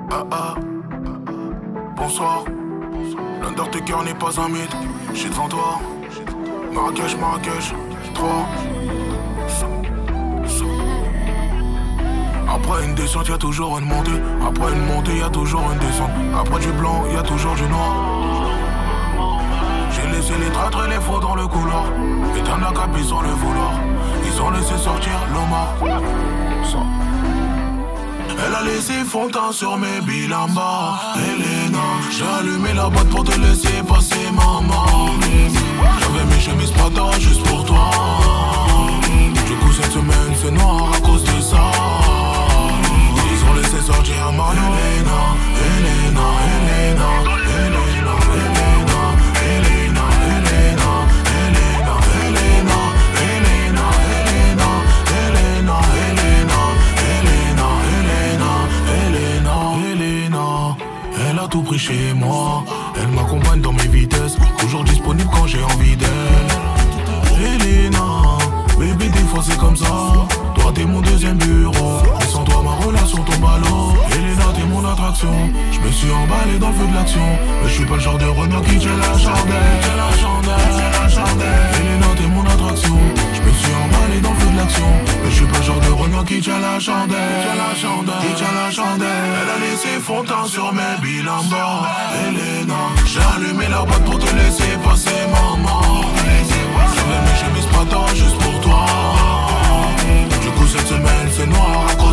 Ah ah, bonsoir. L'Undertaker n'est pas un mythe. J'suis devant toi. Marrakech, 3. Après une descente, y'a toujours une montée. Après une montée, y'a toujours une descente. Après du blanc, y'a toujours du noir. J'ai laissé les traîtres et les faux dans le couloir. Éteindre la cape, sans le vouloir. Ils ont laissé sortir l'Omar. Elle a laissé fond de teint sur mes bilambas. Elena, j'ai allumé la boîte pour te laisser passer, maman. J'avais mes chemises Prada juste pour toi. Du coup cette semaine c'est noir à cause de ça. Ils ont laissé sortir Mario. Elena, elle a tout pris chez moi. Elle m'accompagne dans mes vitesses, toujours disponible quand j'ai envie d'elle. Elena, bébé des fois c'est comme ça. Toi t'es mon deuxième bureau, et sans toi ma relation tombe à l'eau. Elena t'es mon attraction, je me suis emballé dans le feu de l'action. Mais je suis pas le genre de renard qui tient la chandelle. Elena t'es mon attraction, je me suis emballé dans le feu de l'action. Mais je suis pas le genre de renard qui tient la chandelle. Elle a laissé fond de teint sur mes bilambas. Elena, j'ai allumé la boîte pour te laisser passer, maman. J'avais mes chemises Prada juste pour toi. Du coup cette semaine c'est noir à cause